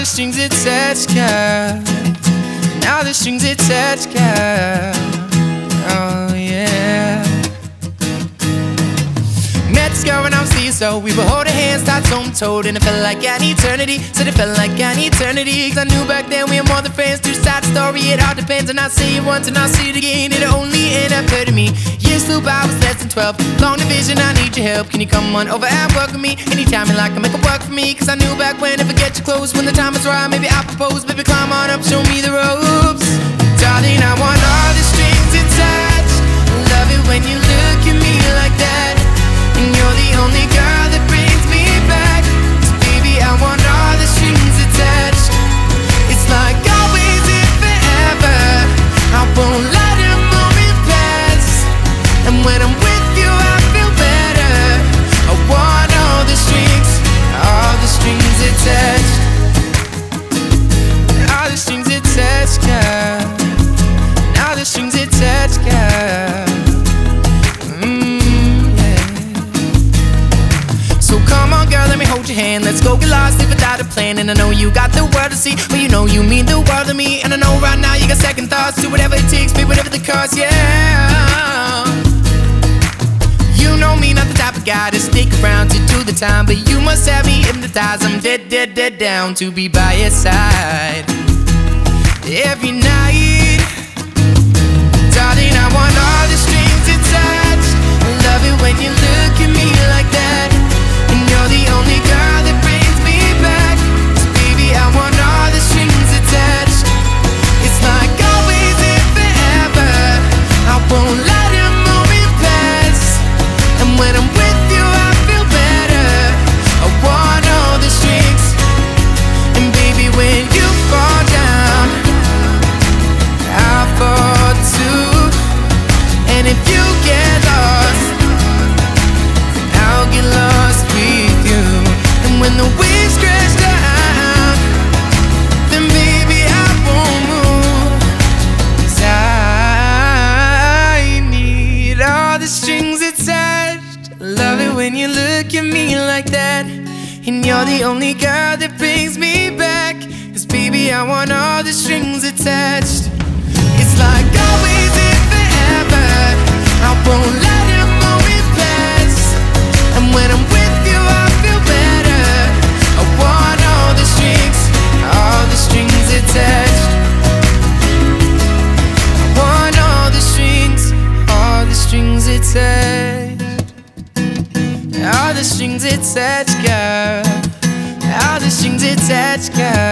strings attached, girl. Now the strings attached, girl. Oh yeah. Met this girl when I was 3 years old. We were holding hands, tied toe-to-toe, and it felt like an eternity. Said it felt like an eternity, cause I knew back then we were more than friends. Two-sided story, it all depends. And I say it once and I see it again, it'll only end up hurting me. Years flew by, I was less than 12. Long division, I need your help. Can you come on over and work with me? Anytime you like, I make it work for me. Cause I knew back when, if I get you close, when the time is right, maybe I'll propose. Baby, climb on up, show me the ropes. Darling, I want all the strings attached. Love it when you look at me like that. And you're the only girl that brings me back. So baby, I want all the strings attached. It's like always and forever. I won't let a moment pass. And when I'm with you, I feel better. I want all the strings attached. All the strings attached, girl. All the strings attached, girl. Come on, girl, let me hold your hand. Let's go get lost, live without a plan. And I know you got the world to see, but you know you mean the world to me. And I know right now you got second thoughts. Do whatever it takes, pay whatever the cost, yeah. You know me, not the type of guy to stick around to do the time, but you must have me hypnotized. I'm dead, dead, dead down to be by your side every night. Darling, I want all the strings attached. I love it when you look at me like that. And you're the only girl that brings me back. So baby, I want all the strings attached. It's like always and forever. I won't let a moment pass. And when I'm with you, I feel better. I want all the strings. And baby, when you fall down, I fall too. And if you get lost, I'll get lost with you. And when the waves crash down, then baby I won't move. 'Cause I need all the strings attached. Love it when you look at me like that. And you're the only girl that brings me back. 'Cause baby I want all the strings attached. It's like always and forever. I won't let a moment pass. And when I'm with you, I feel better. I want all the strings attached. I want all the strings attached. All the strings attached, girl. All the strings attached, girl.